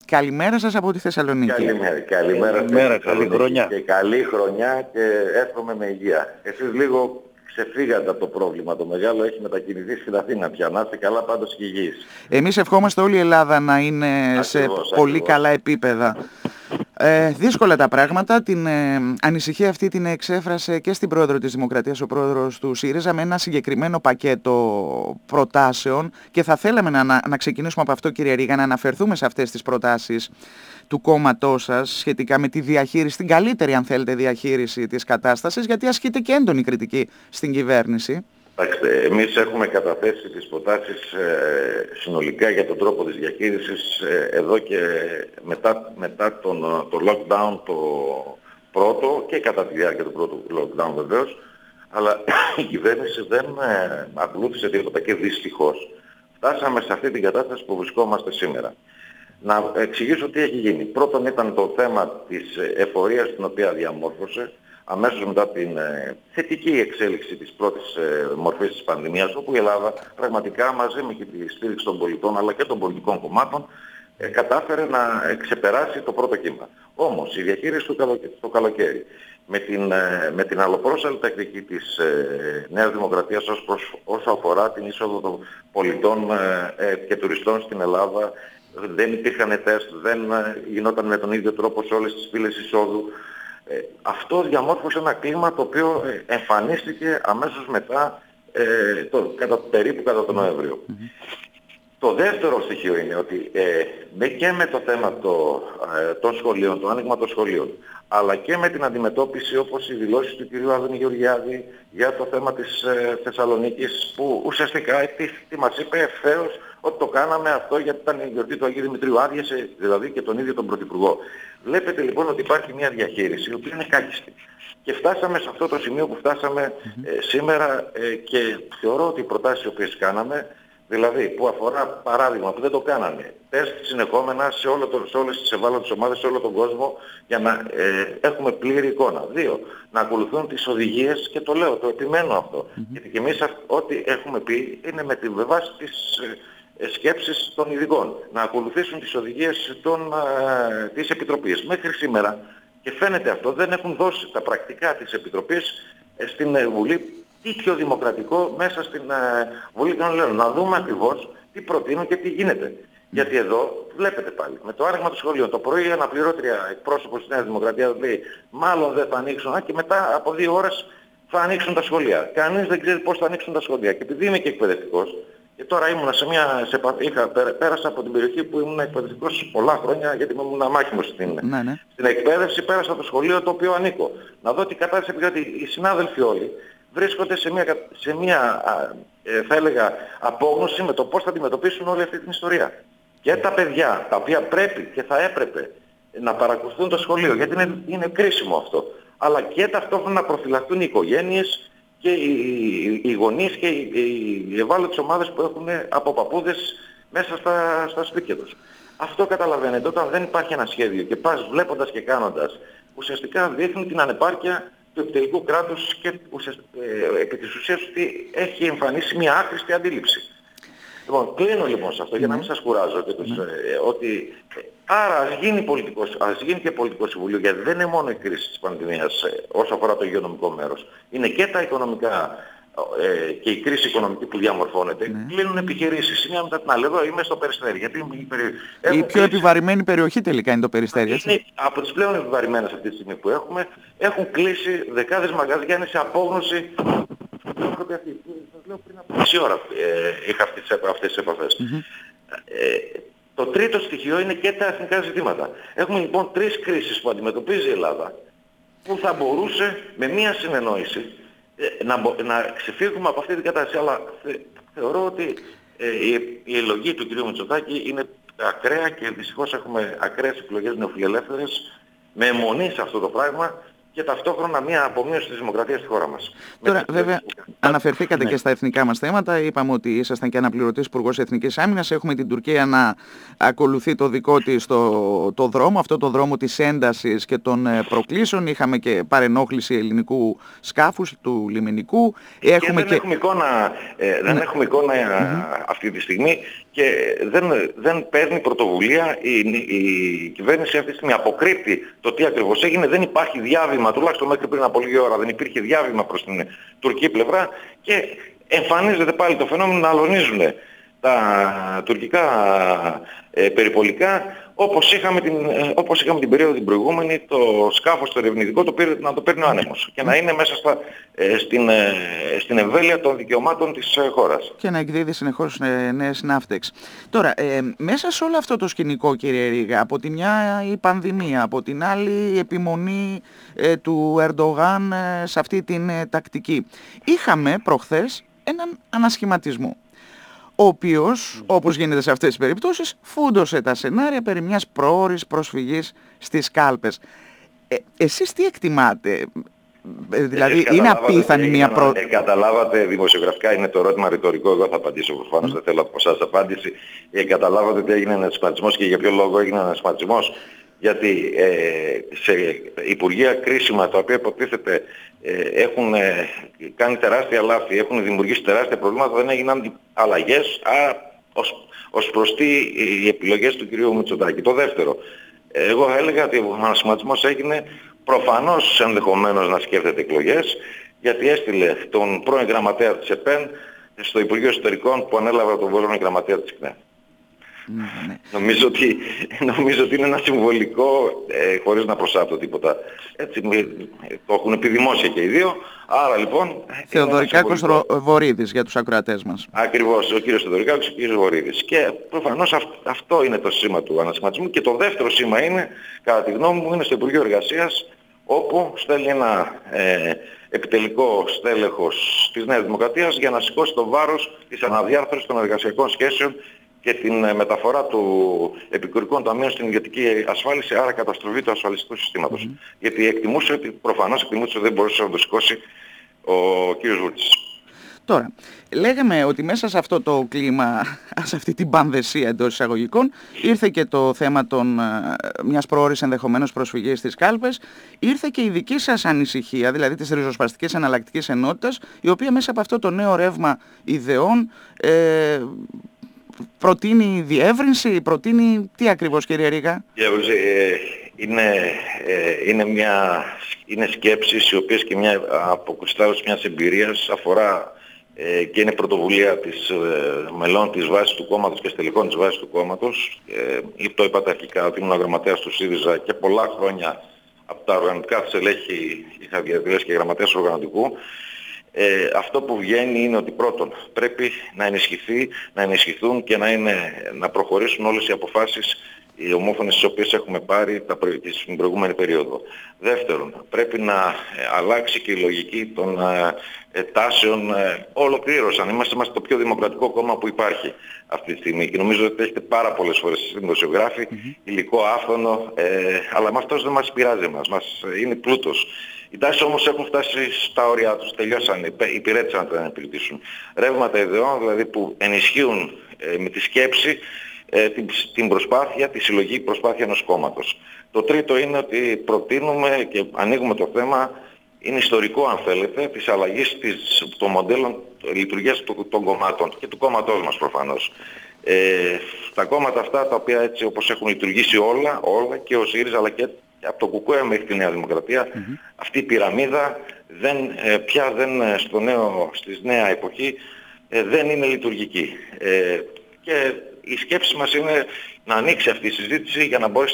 Καλημέρα σας από τη Θεσσαλονίκη. Καλημέρα, καλή χρονιά. Και καλή χρονιά και εύχομαι με υγεία. Εσείς λίγο ξεφύγατε από το πρόβλημα. Το μεγάλο έχει μετακινηθεί στην Αθήνα πια. Να είστε καλά πάντως και υγιείς. Εμείς ευχόμαστε όλη η Ελλάδα να είναι σε πολύ καλά επίπεδα. Δύσκολα τα πράγματα. Την ανησυχία αυτή την εξέφρασε και στην πρόεδρο της Δημοκρατίας ο πρόεδρος του ΣΥΡΙΖΑ με ένα συγκεκριμένο πακέτο προτάσεων και θα θέλαμε να ξεκινήσουμε από αυτό, κύριε Ρήγα, να αναφερθούμε σε αυτές τις προτάσεις του κόμματός σας σχετικά με τη διαχείριση, την καλύτερη αν θέλετε διαχείριση της κατάστασης, γιατί ασκείται και έντονη κριτική στην κυβέρνηση. Εμείς έχουμε καταθέσει τις προτάσεις συνολικά για τον τρόπο της διαχείρισης εδώ και μετά το lockdown το πρώτο και κατά τη διάρκεια του πρώτου lockdown βεβαίως, αλλά η κυβέρνηση δεν ακολούθησε τίποτα και δυστυχώς φτάσαμε σε αυτή την κατάσταση που βρισκόμαστε σήμερα. Να εξηγήσω τι έχει γίνει. Πρώτον ήταν το θέμα της εφορίας την οποία διαμόρφωσε αμέσως μετά την θετική εξέλιξη της πρώτης μορφής της πανδημίας, όπου η Ελλάδα πραγματικά μαζί με τη στήριξη των πολιτών αλλά και των πολιτικών κομμάτων κατάφερε να ξεπεράσει το πρώτο κύμα. Όμως η διαχείριση του καλοκαίρι με την αλλοπρόσαλη τακτική της Νέας Δημοκρατίας όσο αφορά την είσοδο των πολιτών και τουριστών στην Ελλάδα, δεν υπήρχαν τεστ, δεν γινόταν με τον ίδιο τρόπο σε όλες τις πύλες εισόδου. Αυτό διαμόρφωσε ένα κλίμα το οποίο εμφανίστηκε αμέσως μετά, περίπου κατά τον Νοέμβριο. Το δεύτερο στοιχείο είναι ότι και με το θέμα των σχολείων, το άνοιγμα των σχολείων, αλλά και με την αντιμετώπιση όπως οι δηλώσεις του κ. Άδωνη Γεωργιάδη για το θέμα της Θεσσαλονίκης, που ουσιαστικά τι μας είπε ευθέως ότι το κάναμε αυτό γιατί ήταν η γιορτή του Αγίου Δημητρίου, άδειασε δηλαδή και τον ίδιο τον Πρωθυπουργό. Βλέπετε λοιπόν ότι υπάρχει μια διαχείριση η οποία είναι κάκιστη. Και φτάσαμε σε αυτό το σημείο που φτάσαμε σήμερα και θεωρώ ότι οι προτάσεις οι οποίες κάναμε, δηλαδή που αφορά παράδειγμα που δεν το κάνανε, τεστ συνεχόμενα σε όλες τις ευάλωτες ομάδες, σε όλο τον κόσμο, για να έχουμε πλήρη εικόνα. 2. Να ακολουθούν τις οδηγίες, και το λέω, το επιμένω αυτό. Γιατί και εμείς ό,τι έχουμε πει είναι με τη βάση της σκέψεις των ειδικών. Να ακολουθήσουν τις οδηγίες της Επιτροπής. Μέχρι σήμερα, και φαίνεται αυτό, δεν έχουν δώσει τα πρακτικά της Επιτροπής στην Βουλή. Τι πιο δημοκρατικό μέσα στην Βουλή των Ελλήνων. Να δούμε ακριβώς τι προτείνουν και τι γίνεται. Γιατί εδώ βλέπετε πάλι, με το άνοιγμα του σχολείου, το πρωί η αναπληρώτρια εκπρόσωπος της Νέας Δημοκρατίας λέει μάλλον δεν θα ανοίξουν, και μετά από 2 ώρες θα ανοίξουν τα σχολεία. Κανείς δεν ξέρει πώς θα ανοίξουν τα σχολεία. Και επειδή είμαι και εκπαιδευτικός, και τώρα ήμουνα πέρασα από την περιοχή που ήμουν εκπαιδευτικός πολλά χρόνια, γιατί ήμουν μάχημος στην εκπαίδευση, πέρασα από το σχολείο το οποίο ανήκω. Να δω τι κατάσταση, γιατί οι συνάδελφοι όλοι βρίσκονται σε μια θα έλεγα απόγνωση με το πώς θα αντιμετωπίσουν όλη αυτή την ιστορία. Και τα παιδιά τα οποία πρέπει και θα έπρεπε να παρακολουθούν το σχολείο, γιατί είναι κρίσιμο αυτό, αλλά και ταυτόχρονα να προφυλαχθούν οι οικογένειες και οι γονείς και οι ευάλωτες ομάδες που έχουν από παππούδες μέσα στα σπίτια τους. Αυτό καταλαβαίνετε, όταν δεν υπάρχει ένα σχέδιο και πας βλέποντας και κάνοντας, ουσιαστικά δείχνει την ανεπάρκεια του επιτελικού κράτους και επί της ουσίας ότι έχει εμφανίσει μια άχρηστη αντίληψη. Λοιπόν, κλείνω λοιπόν σε αυτό για να μην σας κουράζω και ότι άρα ας γίνει και πολιτικό συμβουλίο, γιατί δεν είναι μόνο η κρίση της πανδημίας όσο αφορά το υγειονομικό μέρος. Είναι και τα οικονομικά και η κρίση οικονομική που διαμορφώνεται. Κλείνουν επιχειρήσεις η μία μετά την άλλη. Εδώ είμαι στο Περιστέρι. Γιατί η πιο επιβαρημένη περιοχή τελικά είναι το Περιστέρι. Είναι από τις πλέον επιβαρημένες αυτή τη στιγμή που έχουμε. Έχουν κλείσει δεκάδες μαγαζιά, είναι σε απόγνωση. Σας λέω πριν από μισή ώρα είχα αυτές τις επαφές. Το τρίτο στοιχείο είναι και τα εθνικά ζητήματα. Έχουμε λοιπόν 3 κρίσεις που αντιμετωπίζει η Ελλάδα, που θα μπορούσε με μία συνεννόηση να ξεφύγουμε από αυτή την κατάσταση. Αλλά θεωρώ ότι η εκλογή του κ. Μητσοτάκη είναι ακραία και δυστυχώς έχουμε ακραίες εκλογές νεοφιλελεύθερες με αιμονή σε αυτό το πράγμα και ταυτόχρονα μια απομείωση της δημοκρατίας στη χώρα μας. Τώρα βέβαια αναφερθήκατε και στα εθνικά μας θέματα, είπαμε ότι ήσασταν και αναπληρωτής Υπουργός Εθνικής Άμυνας, έχουμε την Τουρκία να ακολουθεί το δικό της το δρόμο, αυτό το δρόμο της έντασης και των προκλήσεων, είχαμε και παρενόχληση ελληνικού σκάφους του λιμενικού. Δεν έχουμε εικόνα αυτή τη στιγμή και δεν παίρνει πρωτοβουλία η κυβέρνηση αυτή τη στιγμή. Αποκρύπτει το τι ακριβώς έγινε. Δεν υπάρχει διάβημα, τουλάχιστον μέχρι πριν από λίγη ώρα δεν υπήρχε διάβημα προς την τουρκική πλευρά και εμφανίζεται πάλι το φαινόμενο να αλωνίζουν τα τουρκικά περιπολικά όπως είχαμε την περίοδο την προηγούμενη, το σκάφος το ερευνητικό να το παίρνει ο άνεμος και να είναι μέσα στην εμβέλεια των δικαιωμάτων της χώρας. Και να εκδίδει συνεχώς νέες ναύτεξ. Τώρα, μέσα σε όλο αυτό το σκηνικό, κύριε Ρήγα, από τη μια η πανδημία, από την άλλη η επιμονή του Ερντογάν σε αυτή την τακτική, είχαμε προχθές έναν ανασχηματισμό, ο οποίος, όπως γίνεται σε αυτές τις περιπτώσεις, φούντωσε τα σενάρια περί μιας προώρης προσφυγής στις κάλπες. Εσείς τι εκτιμάτε, δηλαδή είναι απίθανη μια καταλάβατε, δημοσιογραφικά είναι το ερώτημα ρητορικό, εγώ θα απαντήσω προφανώς, δεν θέλω από εσάς απάντηση. Καταλάβατε ότι έγινε ένας σχηματισμός και για ποιο λόγο έγινε ένας σχηματισμός? Γιατί σε υπουργεία κρίσιμα τα οποία υποτίθεται έχουν κάνει τεράστια λάθη, έχουν δημιουργήσει τεράστια προβλήματα, δεν έγιναν αλλαγές ως προς οι επιλογές του κ. Μητσοτάκη. Το δεύτερο, εγώ θα έλεγα ότι ο ανασχηματισμός έγινε προφανώς ενδεχομένως να σκέφτεται εκλογές, γιατί έστειλε τον πρώην γραμματέα της ΕΠΕΝ στο Υπουργείο Εσωτερικών που ανέλαβε τον πρώην γραμματέα της ΚΝΕ. Ναι. Νομίζω ότι είναι ένα συμβολικό, χωρίς να προσάπτω τίποτα. Έτσι, το έχουν επιδημώσει και οι δύο. Άρα λοιπόν... Θεοδωρικάκος Βορίδης για τους ακροατές μας. Ακριβώς, ο κύριος Θεοδωρικάκος και ο κύριος Βορίδης. Και προφανώς αυτό είναι το σήμα του ανασχηματισμού. Και το δεύτερο σήμα είναι, κατά τη γνώμη μου, είναι στο Υπουργείο Εργασίας, όπου στέλνει ένα επιτελικό στέλεχος της Νέας Δημοκρατίας για να σηκώσει το βάρος της αναδιάρθρωσης των εργασιακών σχέσεων και την μεταφορά του επικουρικών ταμείων στην ιδιωτική ασφάλιση, άρα καταστροφή του ασφαλιστικού συστήματος. Γιατί προφανώς εκτιμούσε ότι δεν μπορούσε να το σηκώσει ο κύριος Βούλτης. Τώρα, λέγαμε ότι μέσα σε αυτό το κλίμα, σε αυτή την πανδεσία εντός εισαγωγικών, ήρθε και το θέμα μιας προώρης ενδεχομένως προσφυγής στις κάλπες, ήρθε και η δική σας ανησυχία, δηλαδή της ριζοσπαστικής εναλλακτικής ενότητας, η οποία μέσα από αυτό το νέο ρεύμα ιδεών προτείνει διεύρυνση, προτείνει τι ακριβώς, κύριε Ρήγα? Είναι σκέψεις οι οποίες και μια αποκριστάλλωση μιας εμπειρίας αφορά και είναι πρωτοβουλία της μελών της βάσης του κόμματος και στελεχών της βάσης του κόμματος. Το είπατε αρχικά ότι ήμουν γραμματέας του ΣΥΡΙΖΑ και πολλά χρόνια από τα οργανωτικά στελέχη είχα διαδηλώσει και γραμματέας οργανωτικού. Αυτό που βγαίνει είναι ότι πρώτον πρέπει να ενισχυθούν και να προχωρήσουν όλες οι αποφάσεις οι ομόφωνες τις οποίες έχουμε πάρει στην προηγούμενη περίοδο. Δεύτερον, πρέπει να αλλάξει και η λογική των τάσεων ολοκλήρωσαν. Είμαστε το πιο δημοκρατικό κόμμα που υπάρχει αυτή τη στιγμή και νομίζω ότι έχετε πάρα πολλές φορές στις δημοσιογράφοι υλικό άφθονο, αλλά με αυτός δεν μας πειράζει μας είναι πλούτος. Οι τάσεις όμως έχουν φτάσει στα όρια τους, τελειώσαν, υπηρέτησαν να τα επιλυτήσουν. Ρεύματα ιδεών δηλαδή που ενισχύουν με τη σκέψη την προσπάθεια, τη συλλογική προσπάθεια ενός κόμματος. Το τρίτο είναι ότι προτείνουμε και ανοίγουμε το θέμα, είναι ιστορικό αν θέλετε, της αλλαγής των μοντέλων λειτουργίας των κομμάτων και του κόμματός μας προφανώς. Τα κόμματα αυτά τα οποία έτσι όπως έχουν λειτουργήσει όλα και ο ΣΥΡΙΖΑ αλλά και από το ΚΚΕ μέχρι τη Νέα Δημοκρατία, αυτή η πυραμίδα πια στη νέα εποχή δεν είναι λειτουργική. Και η σκέψη μας είναι να ανοίξει αυτή η συζήτηση για να μπορέσει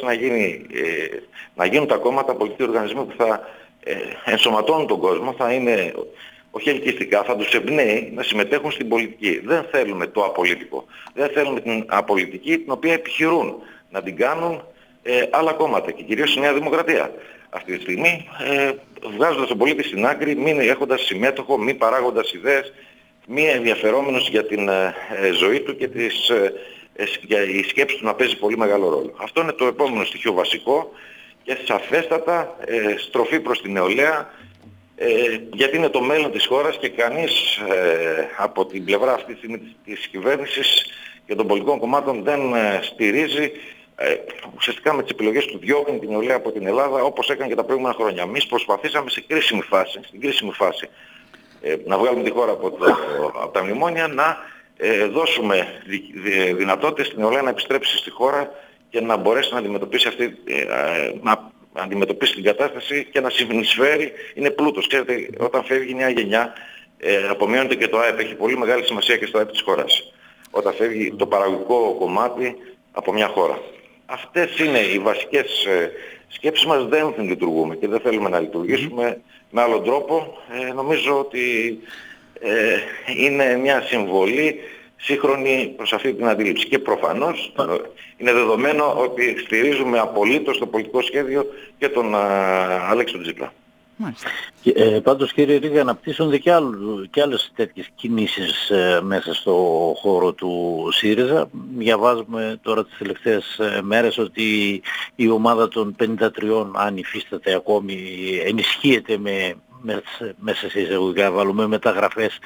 να γίνουν τα κόμματα πολιτικοί οργανισμοί που θα ενσωματώνουν τον κόσμο, θα είναι όχι ελκυστικά, θα τους εμπνέει να συμμετέχουν στην πολιτική. Δεν θέλουμε το απολυτικό. Δεν θέλουμε την απολυτική την οποία επιχειρούν να την κάνουν άλλα κόμματα και κυρίως η Νέα Δημοκρατία. Αυτή τη στιγμή βγάζοντας τον πολίτη στην άκρη, μη έχοντας συμμέτοχο, μη παράγοντας ιδέες, μη ενδιαφερόμενος για την ζωή του και για η σκέψη του να παίζει πολύ μεγάλο ρόλο. Αυτό είναι το επόμενο στοιχείο βασικό και σαφέστατα στροφή προς την νεολαία, γιατί είναι το μέλλον της χώρας και κανείς από την πλευρά αυτή τη στιγμή της κυβέρνησης και των πολιτικών κομμάτων δεν στηρίζει, ουσιαστικά με τις επιλογές του διώχνει την νεολαία από την Ελλάδα, όπως έκανε και τα προηγούμενα χρόνια. Εμείς προσπαθήσαμε στην κρίσιμη φάση να βγάλουμε τη χώρα από τα μνημόνια, να δώσουμε δυνατότητες στην νεολαία να επιστρέψει στη χώρα και να μπορέσει να αντιμετωπίσει να αντιμετωπίσει την κατάσταση και να συνεισφέρει. Είναι πλούτος. Ξέρετε, όταν φεύγει μια γενιά, απομειώνεται και το ΑΕΠ. Έχει πολύ μεγάλη σημασία και στο ΑΕΠ της χώρας. Όταν φεύγει το παραγωγικό κομμάτι από μια χώρα. Αυτές είναι οι βασικές σκέψεις μας. Δεν λειτουργούμε και δεν θέλουμε να λειτουργήσουμε με άλλον τρόπο. Νομίζω ότι είναι μια συμβολή σύγχρονη προς αυτή την αντίληψη. Και προφανώς είναι δεδομένο ότι στηρίζουμε απολύτως το πολιτικό σχέδιο και τον Αλέξη τον Τσίπρα. Πάντως κύριε Ρίγα, αναπτύσσονται και άλλες τέτοιες κινήσεις μέσα στο χώρο του ΣΥΡΙΖΑ. Διαβάζουμε τώρα τις τελευταίες μέρες ότι η ομάδα των 53, αν υφίσταται ακόμη, ενισχύεται μέσα σε εισαγωγικά βάλουμε μεταγραφές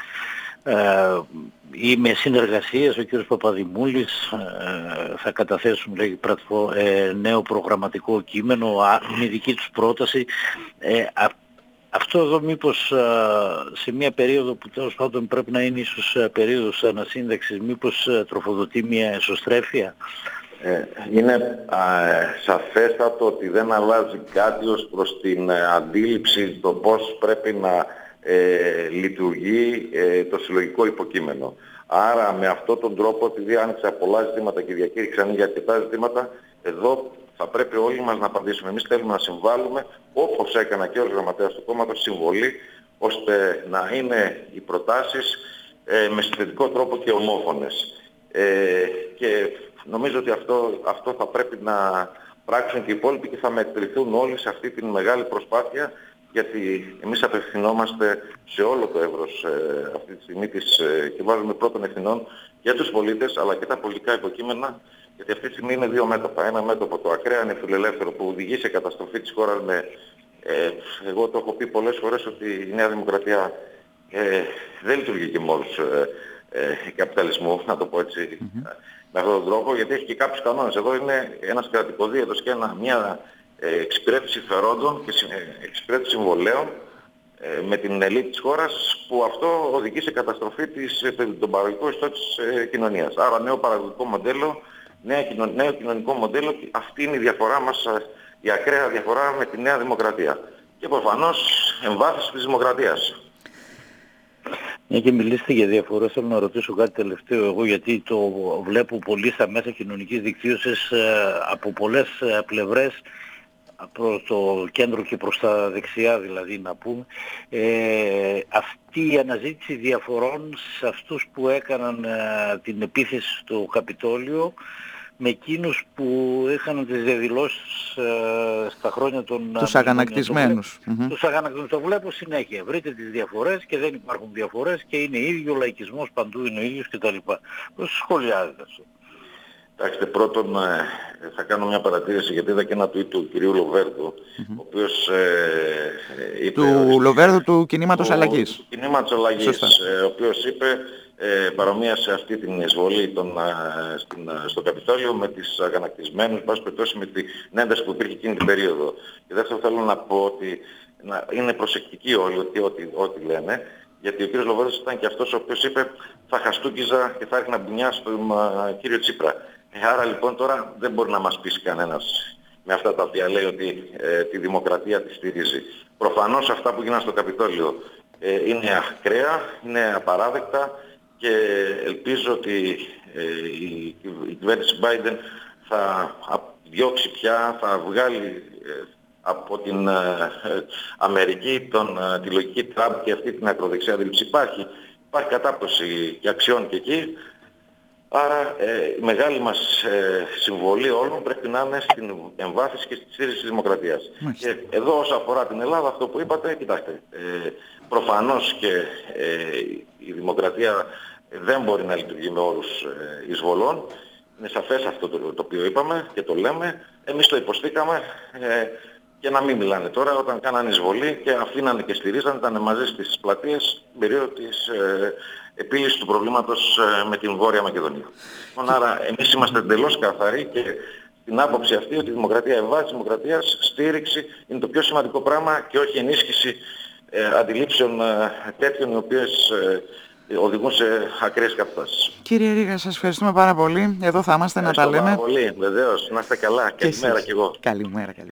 ή με συνεργασίες. Ο κ. Παπαδημούλης θα καταθέσουν νέο προγραμματικό κείμενο, με δική τους πρόταση. Αυτό εδώ μήπως σε μια περίοδο που τέλος πάντων πρέπει να είναι ίσως περίοδος ανασύνταξης, μήπως τροφοδοτεί μια εσωστρέφεια? Είναι σαφέστατο ότι δεν αλλάζει κάτι ως προς την αντίληψη το πώς πρέπει να λειτουργεί το συλλογικό υποκείμενο. Άρα με αυτόν τον τρόπο, επειδή άνοιξα πολλά ζητήματα και διακήρυξαν για αρκετά ζητήματα, εδώ θα πρέπει όλοι μας να απαντήσουμε. Εμείς θέλουμε να συμβάλλουμε, όπως έκανα και ο γραμματέας του κόμματος, συμβολή, ώστε να είναι οι προτάσεις με συνθετικό τρόπο και ομόφωνες. Και νομίζω ότι αυτό θα πρέπει να πράξουν και οι υπόλοιποι και θα μετρηθούν όλοι σε αυτή την μεγάλη προσπάθεια, γιατί εμείς απευθυνόμαστε σε όλο το εύρος αυτή τη στιγμή και βάζουμε πρώτων ευθυνών για τους πολίτες αλλά και τα πολιτικά υποκείμενα, γιατί αυτή τη στιγμή είναι δύο μέτωπα. Ένα μέτωπο το ακραία νεοφιλελεύθερο που οδηγεί σε καταστροφή της χώρας εγώ το έχω πει πολλές φορές ότι η Νέα Δημοκρατία δεν λειτουργεί και μόλις καπιταλισμού, να το πω έτσι, με αυτόν τον τρόπο, γιατί έχει και κάποιους κανόνες. Εδώ είναι ένας κρατικοδίαιτος και μια εξυπηρέτηση φερόντων και εξυπηρέτηση συμβολέων με την ελίτ της χώρας, που αυτό οδηγεί σε καταστροφή των παραγωγικών ιστών της κοινωνίας. Άρα νέο παραγωγικό μοντέλο, νέο κοινωνικό μοντέλο, αυτή είναι η διαφορά μας, η ακραία διαφορά με τη Νέα Δημοκρατία. Και προφανώς εμβάθυνση της δημοκρατίας. Μια και μιλήσετε για διαφορές, θέλω να ρωτήσω κάτι τελευταίο εγώ, γιατί το βλέπω πολύ στα μέσα κοινωνικής δικτύωσης από πολλές πλευρές, προς το κέντρο και προς τα δεξιά δηλαδή να πούμε, αυτή η αναζήτηση διαφορών σε αυτούς που έκαναν την επίθεση στο Καπιτόλιο με εκείνους που είχαν τις διαδηλώσεις στα χρόνια των... Τους αγανακτισμένους. Τους αγανακτισμένους. Το βλέπω συνέχεια. Βρείτε τις διαφορές και δεν υπάρχουν διαφορές και είναι ίδιο, ο λαϊκισμός παντού είναι ο ίδιος κτλ. Πώς σχολιάζετε αυτό? Κοιτάξτε, πρώτον θα κάνω μια παρατήρηση, γιατί είδα και ένα tweet του κυρίου Λοβέρδου, ο οποίος είπε... Του Λοβέρδου του Κινήματος Αλλαγής. Του Κινήματος Αλλαγής, ο οποίος είπε, παρομοίασε αυτή την εισβολή στο Καπιτόλιο με τις αγανακτισμένους, πάση περιπτώσει με την ένταση που υπήρχε εκείνη την περίοδο. Και δεύτερον θέλω να πω ότι είναι προσεκτικοί όλοι ό,τι λένε, γιατί ο κύριος Λοβέρδος ήταν και αυτός ο οποίος είπε θα χαστούκιζα και θα έρχνα μπουνιά στον κύριο Τσίπρα. Άρα λοιπόν τώρα δεν μπορεί να μας πείσει κανένας με αυτά τα οποία λέει ότι τη δημοκρατία τη στηρίζει. Προφανώς αυτά που γίνανε στο Καπιτόλιο είναι ακραία, είναι απαράδεκτα και ελπίζω ότι η κυβέρνηση Biden θα διώξει πια, θα βγάλει από την Αμερική τη λογική Τραμπ και αυτή την ακροδεξιά αντίληψη. Υπάρχει κατάπτωση και αξιών και εκεί. Άρα η μεγάλη μας συμβολή όλων πρέπει να είναι στην εμβάθυνση και στη στήριξη της δημοκρατίας. Και εδώ όσον αφορά την Ελλάδα, αυτό που είπατε, κοιτάξτε, προφανώς και η δημοκρατία δεν μπορεί να λειτουργεί με όρους εισβολών. Είναι σαφές αυτό το οποίο είπαμε και το λέμε. Εμείς το υποστήκαμε και να μην μιλάνε τώρα όταν κάνανε εισβολή και αφήνανε και στηρίζανε, ήταν μαζί στις πλατείες στην περίοδο της επίλυσης του προβλήματος με την Βόρεια Μακεδονία. Άρα εμείς είμαστε εντελώς καθαροί και την άποψη αυτή ότι η δημοκρατία, η βάση της δημοκρατίας, στήριξη είναι το πιο σημαντικό πράγμα και όχι ενίσχυση αντιλήψεων τέτοιων οι οποίες οδηγούν σε ακραίες καταστάσεις. Κύριε Ρήγα, σας ευχαριστούμε πάρα πολύ. Εδώ θα είμαστε να τα λέμε. Πάρα πολύ, βεβαίως. Να είστε καλά. Καλημέρα κι εγώ. Καλημέρα.